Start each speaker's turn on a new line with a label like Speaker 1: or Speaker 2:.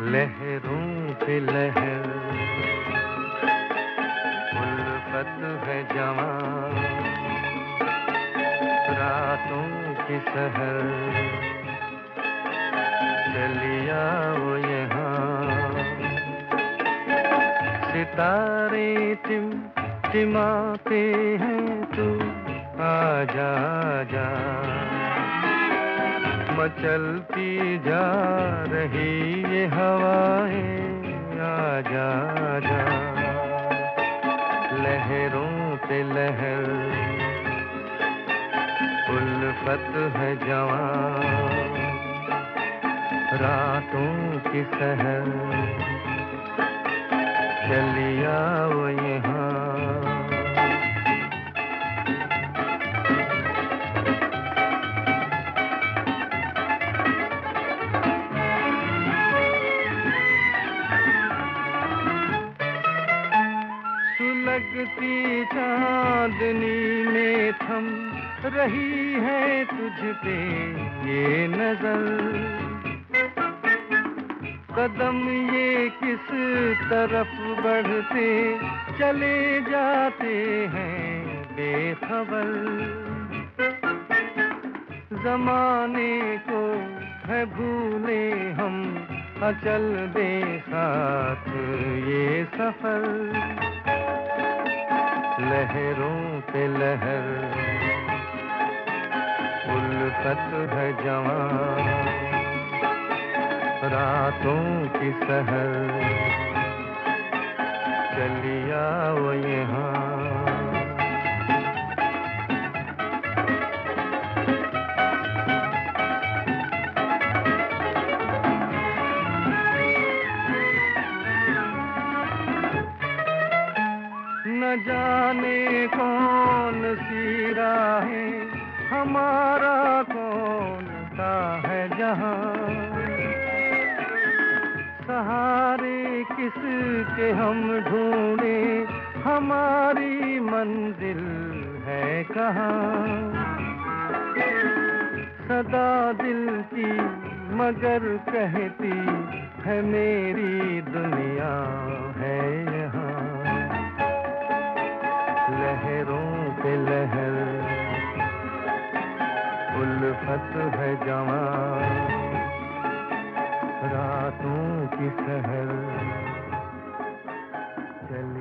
Speaker 1: लहरों पे लहर, उल्फत है जवां, रातों की सहर, चलिया वो यहाँ, सितारे टिमटिमाते हैं, तू आजा आजा, मचलती जा रही ये हवाएं, आजा आजा, लहरों पे लहर, उल्फत है जवां, रातों की सहर, चलिया वो यहाँ। सुलगती चांदनी में थम रही है तुझ पे ये नजर, कदम ये किस तरफ बढ़ते चले जाते हैं बेखबर, जमाने को है भूले हम, अचल दे साथ ये सफर, लहरों पे लहर, उल्फत है जवां, रातों की सहर, चलिया वो यहाँ। न जाने कौन सी राहें, हमारा कौन सा है जहां, सहारे किसके हम ढूंढे, हमारी मंजिल है कहाँ, सदा दिल की मगर कहती है मेरी दुनिया है यहाँ, लहरों पे लहर, उल्फत है जवां, रातों की सहर, चल